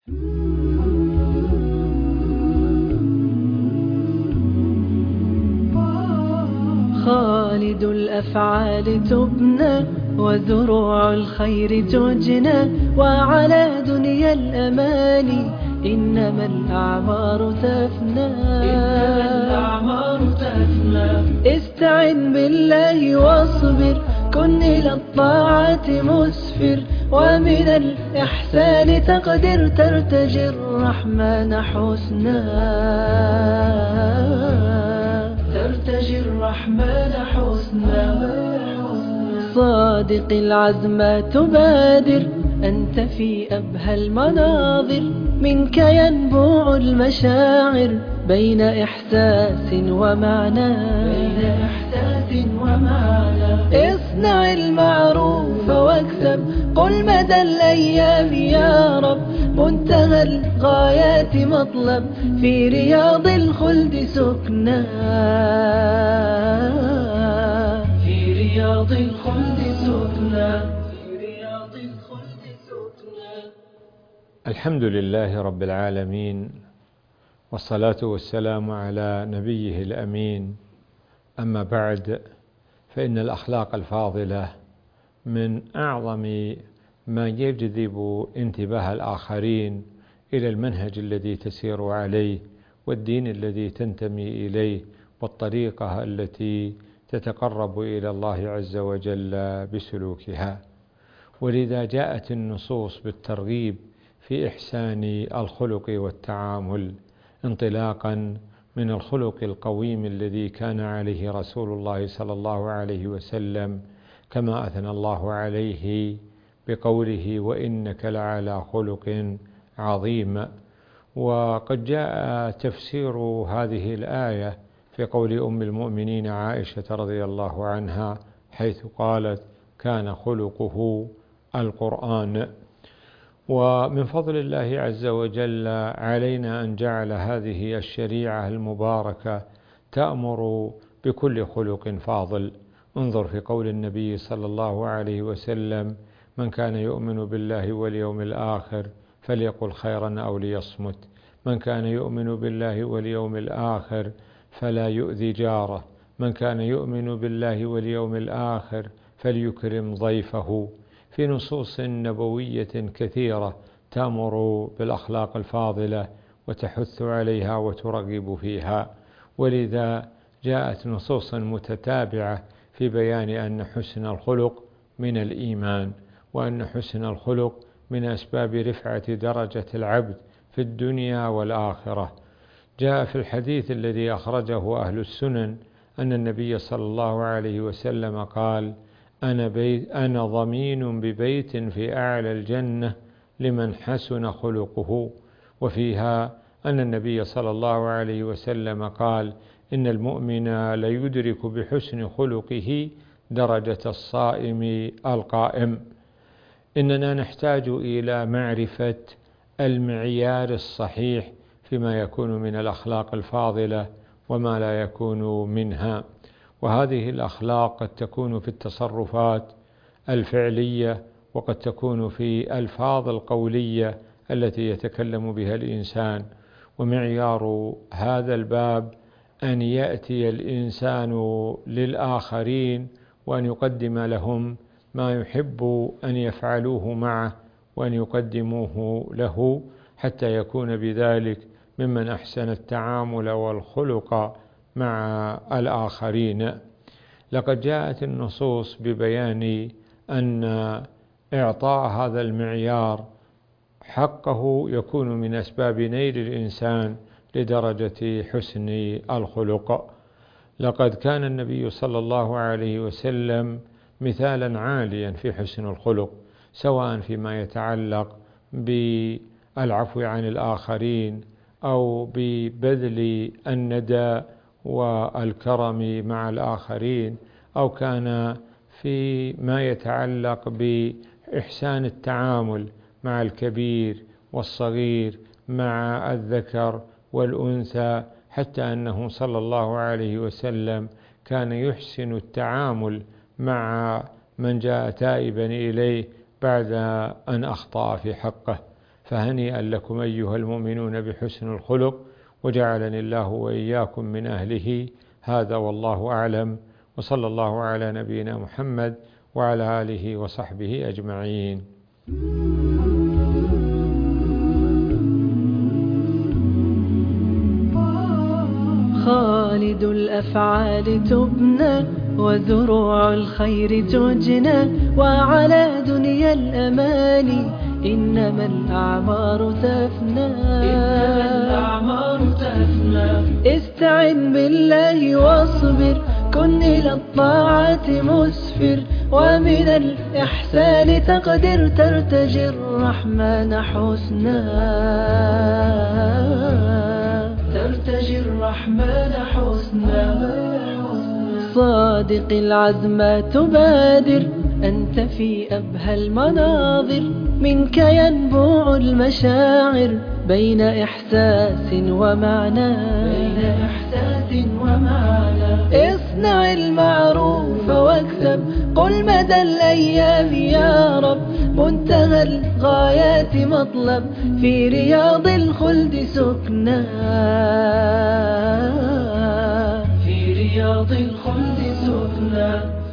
خالد الأفعال تبنى وزروع الخير تجنى وعلى دنيا الأماني إنما الأعمار تفنى استعن بالله واصبر كن إلى الطاعات مسفر ومن الإحسان تقدر ترتجي الرحمن حسنا صادق العزم تبادر أنت في أبهى المناظر منك ينبوع المشاعر بين إحساس ومعنى اصنع المعروف واكسب قل مدى الأيام يا رب منتهى الغايات مطلب في رياض الخلد سكنا الحمد لله رب العالمين، والصلاة والسلام على نبيه الأمين. أما بعد، فإن الأخلاق الفاضلة من أعظم ما يجذب انتباه الآخرين إلى المنهج الذي تسير عليه والدين الذي تنتمي إليه والطريقة التي تتقرب إلى الله عز وجل بسلوكها. ولذا جاءت النصوص بالترغيب في إحسان الخلق والتعامل، انطلاقا من الخلق القويم الذي كان عليه رسول الله صلى الله عليه وسلم، كما أثنى الله عليه بقوله: وإنك لعلى خلق عظيم. وقد جاء تفسير هذه الآية في قول أم المؤمنين عائشة رضي الله عنها، حيث قالت: كان خلقه القرآن. ومن فضل الله عز وجل علينا أن جعل هذه الشريعة المباركة تأمر بكل خلق فاضل. انظر في قول النبي صلى الله عليه وسلم: من كان يؤمن بالله واليوم الآخر فليقل خيرا أو ليصمت، من كان يؤمن بالله واليوم الآخر فلا يؤذي جاره، من كان يؤمن بالله واليوم الآخر فليكرم ضيفه. في نصوص نبوية كثيرة تأمر بالأخلاق الفاضلة وتحث عليها وترغب فيها، ولذا جاءت نصوص متتابعة في بيان أن حسن الخلق من الإيمان، وأن حسن الخلق من أسباب رفعة درجة العبد في الدنيا والآخرة. جاء في الحديث الذي أخرجه أهل السنن أن النبي صلى الله عليه وسلم قال: أنا ضمين ببيت في أعلى الجنة لمن حسن خلقه. وفيها أن النبي صلى الله عليه وسلم قال: إن المؤمن ليدرك بحسن خلقه درجة الصائم القائم. إننا نحتاج إلى معرفة المعيار الصحيح فيما يكون من الأخلاق الفاضلة وما لا يكون منها. وهذه الأخلاق قد تكون في التصرفات الفعلية، وقد تكون في الألفاظ القولية التي يتكلم بها الإنسان. ومعيار هذا الباب أن يأتي الإنسان للآخرين وأن يقدم لهم ما يحب أن يفعلوه معه وأن يقدموه له، حتى يكون بذلك ممن أحسن التعامل والخلق مع الآخرين. لقد جاءت النصوص ببيان أن إعطاء هذا المعيار حقه يكون من أسباب نيل الإنسان لدرجة حسن الخلق. لقد كان النبي صلى الله عليه وسلم مثالا عاليا في حسن الخلق، سواء فيما يتعلق بالعفو عن الآخرين أو ببذل الندى والكرم مع الآخرين، أو كان في ما يتعلق بإحسان التعامل مع الكبير والصغير، مع الذكر والأنثى، حتى أنه صلى الله عليه وسلم كان يحسن التعامل مع من جاء تائبا إليه بعد أن أخطأ في حقه. فهنيئا لكم أيها المؤمنون بحسن الخلق، وجعلني الله وإياكم من أهله. هذا والله أعلم، وصلى الله على نبينا محمد وعلى آله وصحبه أجمعين. خالد الأفعال تبنى وزروع الخير تجنى، وعلى دنيا الأماني إنما الأعمار تفنى. استعن بالله واصبر، كن إلى الطاعات مسفر، ومن الإحسان تقدر ترتجي الرحمن حسنا. صادق العزم تبادر، أنت في أبهى المناظر، منك ينبوع المشاعر بين إحساس ومعنى. اصنع المعروف واكسب، قل مدى الأيام يا رب، منتهى الغايات مطلب، في رياض الخلد سكنا.